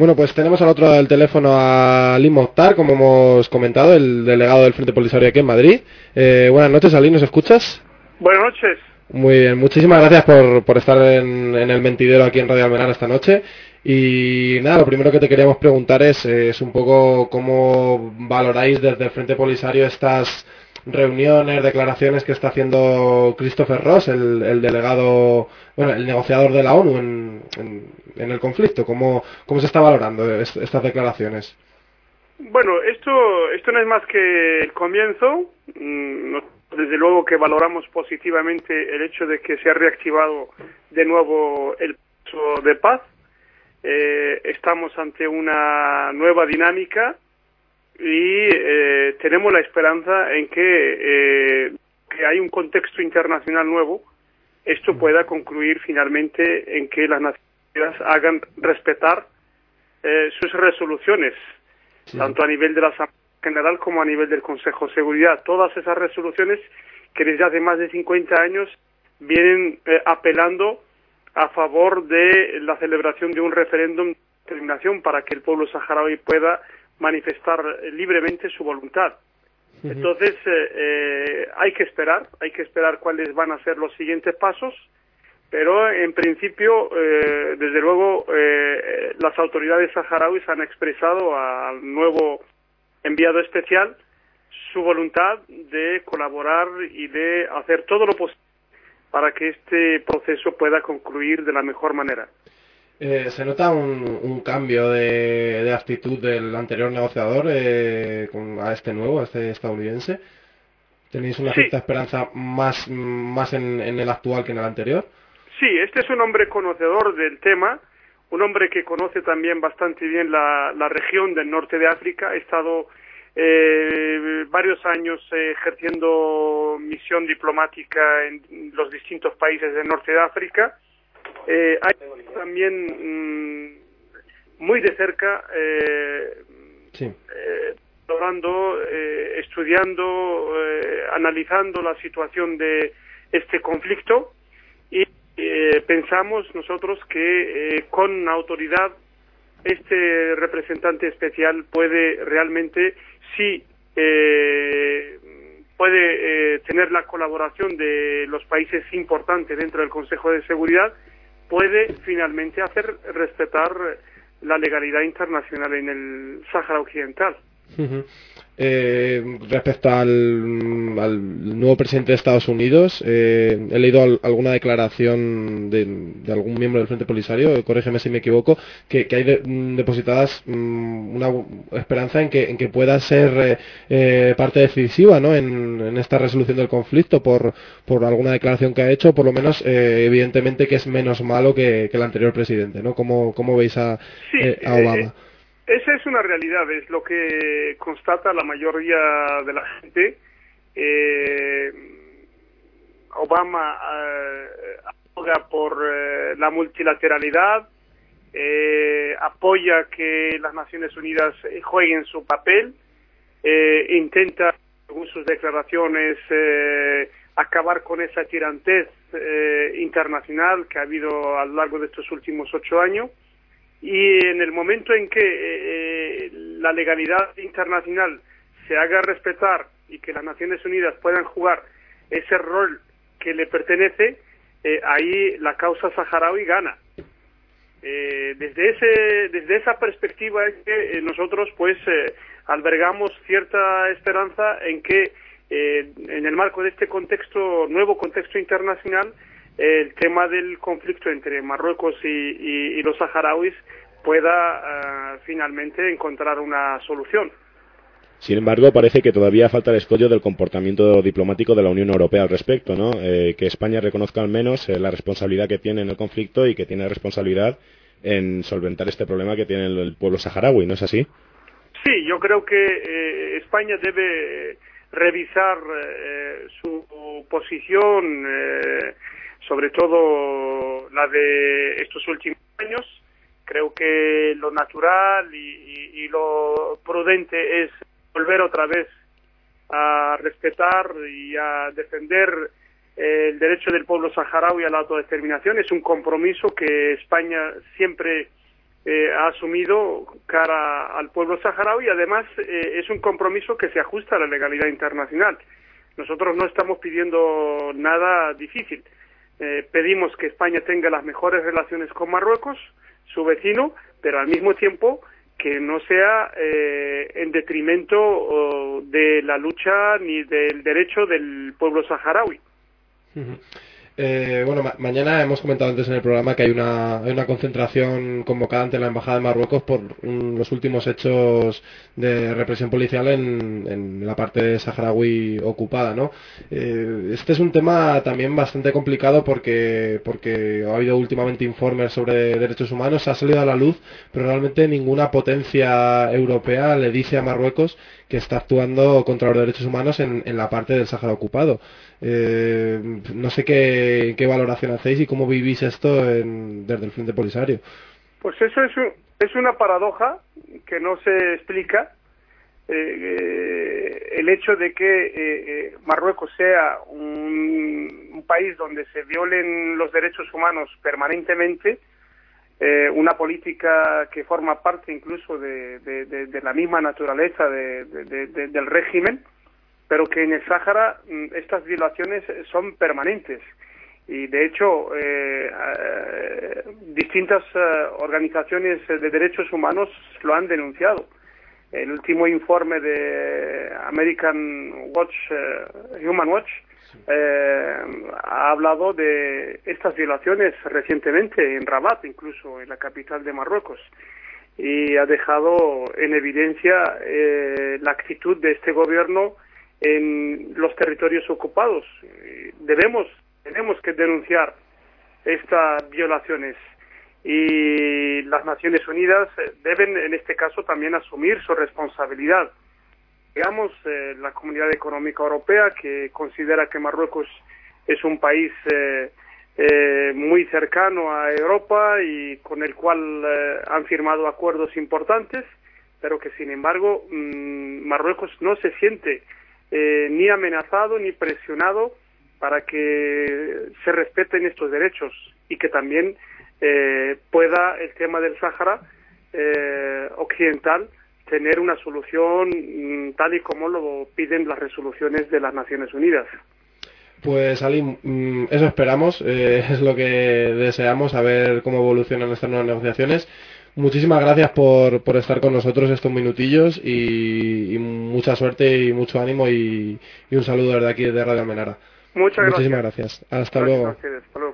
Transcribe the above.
Bueno, pues tenemos al otro lado del teléfono a Ali Mokhtar, como hemos comentado, el delegado del Frente Polisario aquí en Madrid. Buenas noches, Ali, ¿nos escuchas? Buenas noches. Muy bien, muchísimas gracias por estar en el mentidero aquí en Radio Almenara esta noche. Y nada, lo primero que te queríamos preguntar es un poco cómo valoráis desde el Frente Polisario estas reuniones, declaraciones que está haciendo Christopher Ross, el delegado, bueno, el negociador de la ONU en el conflicto. ¿Cómo se está valorando estas declaraciones? Bueno, esto no es más que el comienzo. Desde luego que valoramos positivamente el hecho de que se ha reactivado de nuevo el proceso de paz. Estamos ante una nueva dinámica y tenemos la esperanza en que hay un contexto internacional nuevo. Esto pueda concluir finalmente en que las Naciones Unidas hagan respetar sus resoluciones, sí, tanto a nivel de la Asamblea General como a nivel del Consejo de Seguridad. Todas esas resoluciones que desde hace más de 50 años vienen apelando a favor de la celebración de un referéndum de determinación para que el pueblo saharaui pueda manifestar libremente su voluntad. Entonces, hay que esperar cuáles van a ser los siguientes pasos, pero en principio, desde luego, las autoridades saharauis han expresado al nuevo enviado especial su voluntad de colaborar y de hacer todo lo posible para que este proceso pueda concluir de la mejor manera. ¿Se nota un cambio de actitud del anterior negociador a este estadounidense? ¿Tenéis una cierta esperanza más en el actual que en el anterior? Sí, este es un hombre conocedor del tema, un hombre que conoce también bastante bien la región del norte de África. Ha estado varios años ejerciendo misión diplomática en los distintos países del norte de África. Hay también muy de cerca estudiando, analizando la situación de este conflicto y pensamos nosotros que con autoridad este representante especial puede realmente, sí, puede tener la colaboración de los países importantes dentro del Consejo de Seguridad, puede finalmente hacer respetar la legalidad internacional en el Sáhara Occidental. Respecto al nuevo presidente de Estados Unidos, he leído alguna declaración de algún miembro del Frente Polisario, corrígeme si me equivoco, que hay depositadas una esperanza en que pueda ser parte decisiva, ¿no?, en esta resolución del conflicto por alguna declaración que ha hecho, por lo menos evidentemente que es menos malo que el anterior presidente, ¿no? ¿Cómo veis a Obama? Esa es una realidad, es lo que constata la mayoría de la gente. Obama aboga por la multilateralidad, apoya que las Naciones Unidas jueguen su papel, intenta, según sus declaraciones, acabar con esa tirantez internacional que ha habido a lo largo de estos últimos 8 años. Y en el momento en que la legalidad internacional se haga respetar y que las Naciones Unidas puedan jugar ese rol que le pertenece, ahí la causa saharaui gana. Desde esa perspectiva es que nosotros pues albergamos cierta esperanza en que en el marco de este nuevo contexto internacional, el tema del conflicto entre Marruecos y los saharauis pueda finalmente encontrar una solución. Sin embargo, parece que todavía falta el escollo del comportamiento diplomático de la Unión Europea al respecto, ¿no? Que España reconozca al menos la responsabilidad que tiene en el conflicto y que tiene responsabilidad en solventar este problema que tiene el pueblo saharaui, ¿no es así? Sí, yo creo que España debe revisar su posición, sobre todo la de estos últimos años. Creo que lo natural y lo prudente es volver otra vez a respetar y a defender el derecho del pueblo saharaui a la autodeterminación. Es un compromiso que España siempre ha asumido cara al pueblo saharaui y además es un compromiso que se ajusta a la legalidad internacional. Nosotros no estamos pidiendo nada difícil. Pedimos que España tenga las mejores relaciones con Marruecos, su vecino, pero al mismo tiempo que no sea en detrimento de la lucha ni del derecho del pueblo saharaui. Bueno, mañana hemos comentado antes en el programa que hay una concentración convocada ante la Embajada de Marruecos por los últimos hechos de represión policial en la parte saharaui ocupada, ¿no? Este es un tema también bastante complicado porque ha habido últimamente informes sobre derechos humanos, ha salido a la luz, pero realmente ninguna potencia europea le dice a Marruecos que está actuando contra los derechos humanos en la parte del Sáhara ocupado. No sé qué valoración hacéis y cómo vivís esto desde el Frente Polisario. Pues eso es una paradoja que no se explica. El hecho de que Marruecos sea un país donde se violen los derechos humanos permanentemente, una política que forma parte incluso de la misma naturaleza del régimen, pero que en el Sáhara estas violaciones son permanentes. Y de hecho, distintas organizaciones de derechos humanos lo han denunciado. El último informe de Human Watch ha hablado de estas violaciones recientemente en Rabat, incluso en la capital de Marruecos, y ha dejado en evidencia la actitud de este gobierno en los territorios ocupados. Tenemos que denunciar estas violaciones y las Naciones Unidas deben en este caso también asumir su responsabilidad. Digamos, la Comunidad Económica Europea, que considera que Marruecos es un país muy cercano a Europa y con el cual han firmado acuerdos importantes, pero que sin embargo Marruecos no se siente ni amenazado ni presionado para que se respeten estos derechos y que también pueda el tema del Sáhara occidental tener una solución tal y como lo piden las resoluciones de las Naciones Unidas. Pues Ali, eso esperamos, es lo que deseamos, a ver cómo evolucionan estas nuevas negociaciones. Muchísimas gracias por estar con nosotros estos minutillos y mucha suerte y mucho ánimo y un saludo desde aquí, desde Radio Almenara. Muchísimas gracias. Hasta luego.